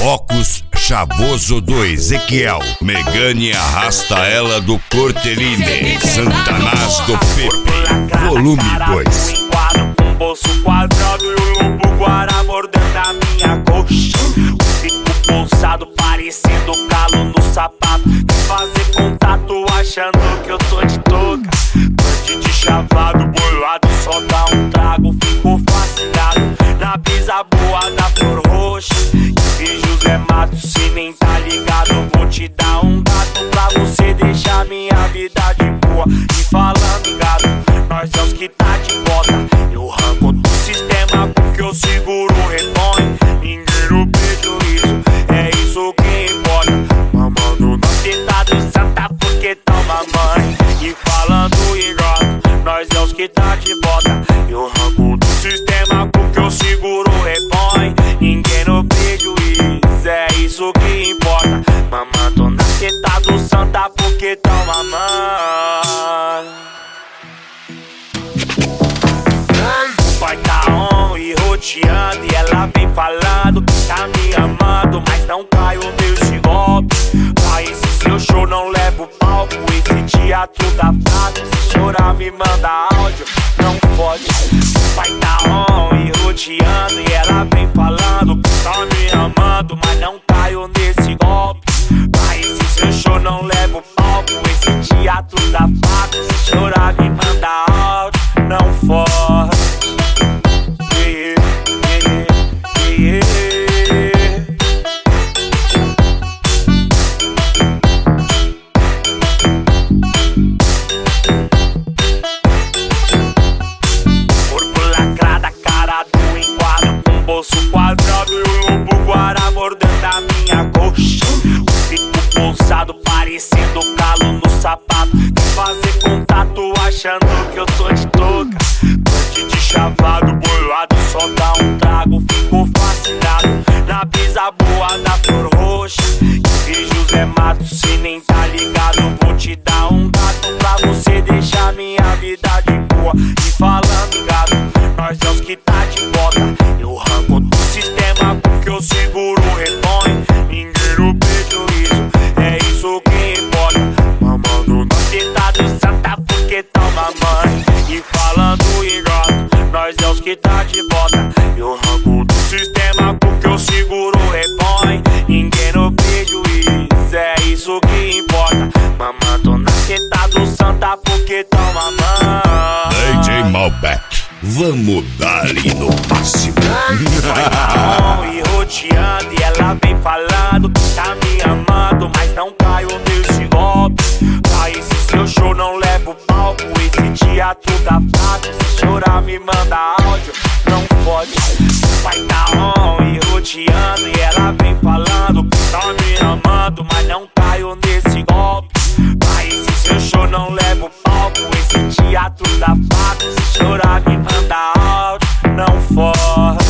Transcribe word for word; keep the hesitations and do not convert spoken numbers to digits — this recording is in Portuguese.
Focus Chavoso do Ezequiel. Megane arrasta ela do Corteline. Santanás do Pepe, volume dois. Com bolso quadrado e o lobo guará mordendo a minha coxa. O pico pulsado parecendo calo no sapato. Quer fazer contato achando que eu tô de touca. Bandido chavado, bolado, só dá um trago. Fico fascinado na brisa boa da flor roxa. E José Matos, se nem tá ligado, vou te dar um dado pra você deixar minha vida de boa. E falando gato, nós é os que tá de bota. Eu arranco do sistema porque eu seguro o rebanho. Ninguém no prejuízo, é isso que importa. Mamando no tentado santa porque toma mãe. E falando igual, nós é os que tá de bota. Eu arranco do sistema porque eu seguro o rebanho. Ninguém no prejuízo, é isso que importa. Mamando na teta do santa porque toma mãe. Vai tá on e roteando e ela vem falando que tá me amando, mas não caio nesse golpe. Pra esse seu show não levo palco, esse teatro da frase. Se chorar me manda áudio, não fode. Vai tá on e roteando e ela vem falando que tá me amando, mas não caio nesse golpe. Pra esse seu show não levo palco, esse teatro da frase. Se chorar me manda áudio, não fode. Bolso quadrado e o lobo guará mordendo a minha coxa. O pico pulsado parecendo calo no sapato. Quer fazer contato achando que eu tô de touca. Bandido chavado, bolado, só dá um trago. Fico fascinado na brisa boa da flor roxa. E José Matos, se nem tá ligado, vou te dar um gato pra você deixar minha vida de boa. E falando gato, nós é os que tá de bota. Eu arranco do sistema porque eu seguro o rebanho. Ninguém no prejuízo, é isso que importa. Mamando na teta do santa porque toma mãe. E falando igual, nós é os que tá de bota. Eu arranco do sistema porque eu seguro o rebanho. Ninguém no prejuízo, é isso que importa. Mamando na teta do santa porque toma mãe. D J Malbec, vamos dar ali no máximo. Vai tá on e roteando e ela vem falando que tá me amando, mas não caio nesse golpe. Pra esse seu show não levo palco, esse teatro da frase. Se chorar me manda áudio, não fode. Vai tá on e roteando e ela vem falando que tá me amando, mas não caio nesse golpe. Pra esse seu show não levo palco, esse teatro da frase. Se chorar me manda áudio, não fode.